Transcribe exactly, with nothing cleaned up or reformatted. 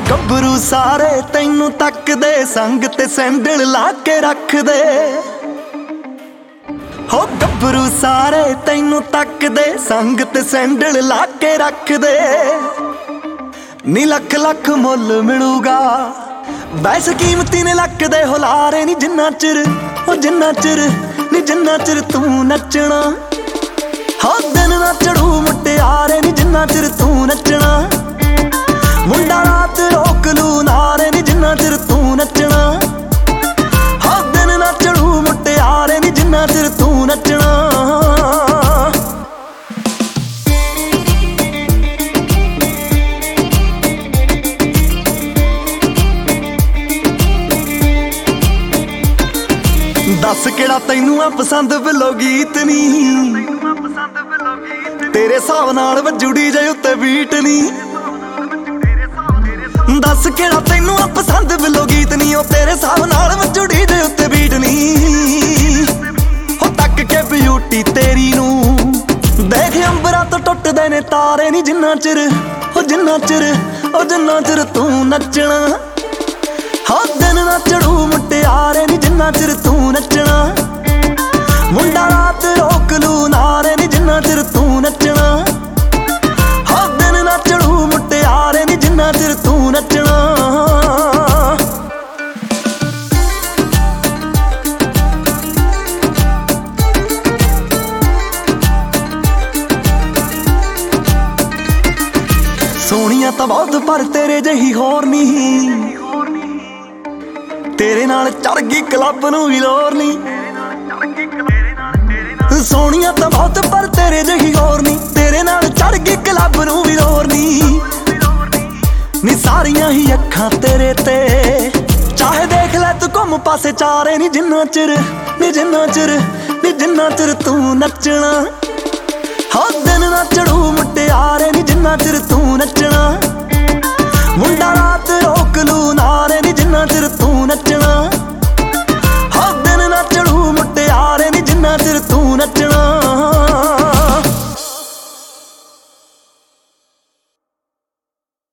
ਗੱਭਰੂ ਸਾਰੇ ਤੈਨੂੰ ਤੱਕਦੇ, ਸੰਗ ਤੇ ਸੈਂਡਲ ਲਾ ਕੇ ਰੱਖਦੇ। ਹੋ ਗੱਭਰੂ ਸਾਰੇ ਤੈਨੂੰ ਤੱਕਦੇ, ਸੰਗ ਤੇ ਸੈਂਡਲ ਲਾ ਕੇ ਰੱਖਦੇ। ਨੀ ਲੱਖ ਲੱਖ ਮੁੱਲ ਮਿਲੂਗਾ, ਵੈਸੇ ਕੀਮਤੀ ਨੇ ਲੱਕਦੇ ਹੁਲਾਰੇ ਨੀ ਜਿੰਨਾ ਚਿਰ, ਉਹ ਜਿੰਨਾ ਚਿਰ ਨੀ ਜਿੰਨਾ ਚਿਰ ਤੂੰ ਨੱਚਣਾ। ਹੋ ਦਿਨ ਨਾ ਚੜੂ ਮੁਟਿਆਰੇ ਨੀ ਜਿੰਨਾ ਚਿਰ ਤੂੰ ਨੱਚਣਾ। ਮੁੰਡਾ ਰਾਤ ਰੋਕ ਲੂ ਨਾਰੇ ਨੀ ਜਿੰਨਾ ਚਿਰ ਤੂੰ ਨੱਚਣਾ। ਹੋ ਦਿਨ ਨਾ ਚੜੂ ਮੁਟਿਆਰੇ ਨੀ ਜਿੰਨਾ ਚਿਰ ਤੂੰ ਨੱਚਣਾ। ਦੱਸ ਕਿਹੜਾ ਤੈਨੂੰ ਆ ਪਸੰਦ ਬਿਲੋ ਗੀਤ ਨੀ, ਤੇਰੇ ਹਿਸਾਬ ਨਾਲ ਵੱਜੂ ਡੀਜੇ ਉੱਤੇ ਬੀਟ ਨੀ। ਦੱਸ ਕਿਹੜਾ ਤੈਨੂੰ ਆ ਪਸੰਦ ਬਿਲੋ ਗੀਤ ਨੀ, ਉਹ ਤੇਰੇ ਹਿਸਾਬ ਨਾਲ ਵੱਜੂ ਡੀਜੇ ਉੱਤੇ ਬੀਟ ਨੀ। ਹੋ ਤੱਕ ਕੇ ਬਿਊਟੀ ਤੇਰੀ ਨੂੰ, ਦੇਖ ਅੰਬਰਾਂ ਤੋਂ ਟੁੱਟਦੇ ਨੇ ਤਾਰੇ ਨੀ ਜਿੰਨਾ ਚਿਰ, ਉਹ ਜਿੰਨਾ ਚਿਰ ਉਹ ਜਿੰਨਾ ਚਿਰ ਤੂੰ ਨੱਚਣਾ। ਹੋ ਦਿਨ ਨਾ ਚੜੂ ਮੁਟਿਆਰੇ ਨੀ ਜਿੰਨਾ ਚਿਰ ਤੂੰ ਨੱਚਣਾ। ਮੁੰਡਾ ਰਾਤ ਰੋਕ ਲੂ ਨਾਰੇ ਨੀ ਜਿੰਨਾ ਚਿਰ ਤੂੰ ਨੱਚਣਾ। ਹੋ ਦਿਨ ਨਾ ਚੜੂ ਮੁਟਿਆਰੇ ਨੀ ਜਿੰਨਾ ਚਿਰ ਤੂੰ ਨੱਚਣਾ। ਸੋਹਣੀਆਂ ਤਾਂ ਬਹੁਤ ਪਰ ਤੇਰੇ ਜਿਹੀ ਹੋਰ ਨਹੀਂ, ਤੇਰੇ ਨਾਲ ਚੜ ਗਈ ਕਲੱਬ ਨੂੰ ਵੀ ਲੋਰ ਨੀ। ਸੋਹਣੀਆਂ ਤਾਂ ਬਹੁਤ ਪਰ ਤੇਰੇ ਜਿਹੀ ਹੋਰ ਨੀ, ਤੇਰੇ ਨਾਲ ਚੜ ਗਈ ਕਲੱਬ ਨੂੰ ਵੀ ਲੋਰ ਨੀ। ਨੀ ਸਾਰੀਆਂ ਹੀ ਅੱਖਾਂ ਤੇਰੇ ਤੇ, ਚਾਹੇ ਦੇਖ ਲੈ ਤੂੰ ਘੁੰਮ ਪਾਸੇ ਚਾਰੇ ਨੀ ਜਿੰਨਾ ਚਿਰ, ਨੀ ਜਿੰਨਾ ਚਿਰ ਨੀ ਜਿੰਨਾ ਚਿਰ ਤੂੰ ਨੱਚਣਾ।